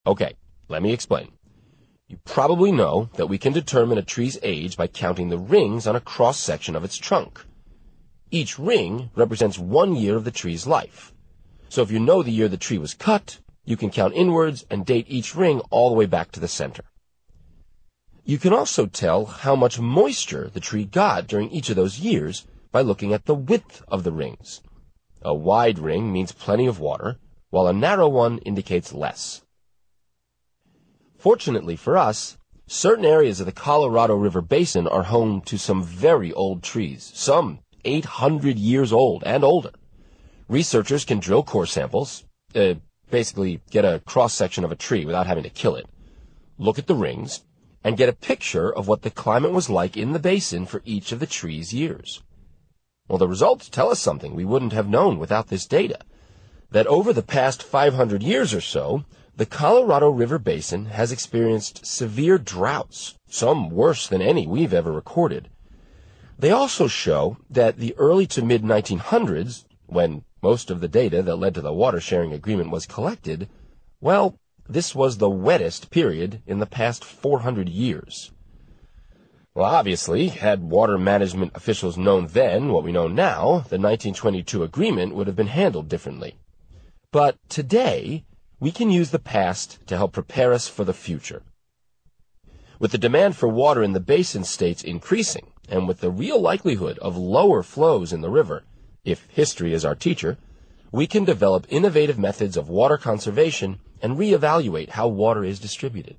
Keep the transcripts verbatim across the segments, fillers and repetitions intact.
Okay, let me explain. You probably know that we can determine a tree's age by counting the rings on a cross-section of its trunk. Each ring represents one year of the tree's life. So if you know the year the tree was cut, you can count inwards and date each ring all the way back to the center. You can also tell how much moisture the tree got during each of those years by looking at the width of the rings. A wide ring means plenty of water, while a narrow one indicates less. Fortunately for us, certain areas of the Colorado River Basin are home to some very old trees, some eight hundred years old and older. Researchers can drill core samples, uh, basically get a cross-section of a tree without having to kill it, look at the rings, and get a picture of what the climate was like in the basin for each of the tree's years. Well, the results tell us something we wouldn't have known without this data, that over the past five hundred years or so, the Colorado River Basin has experienced severe droughts, some worse than any we've ever recorded. They also show that the early to mid nineteen hundreds, when most of the data that led to the water sharing agreement was collected, well, this was the wettest period in the past four hundred years. Well, obviously, had water management officials known then what we know now, the nineteen twenty-two agreement would have been handled differently. But today, we can use the past to help prepare us for the future. With the demand for water in the basin states increasing, and with the real likelihood of lower flows in the river, if history is our teacher, we can develop innovative methods of water conservation and reevaluate how water is distributed.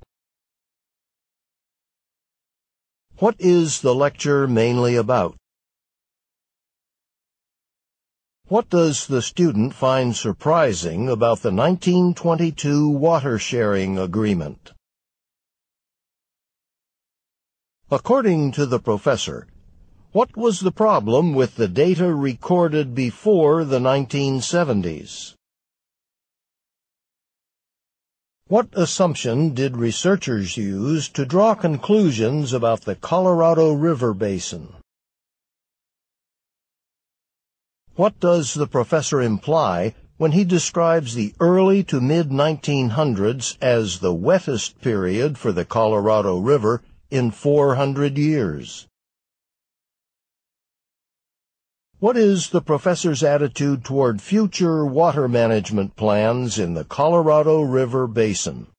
What is the lecture mainly about? What does the student find surprising about the nineteen twenty-two Water Sharing Agreement? According to the professor, what was the problem with the data recorded before the nineteen seventies? What assumption did researchers use to draw conclusions about the Colorado River Basin? What does the professor imply when he describes the early to mid nineteen hundreds as the wettest period for the Colorado River in four hundred years? What is the professor's attitude toward future water management plans in the Colorado River Basin?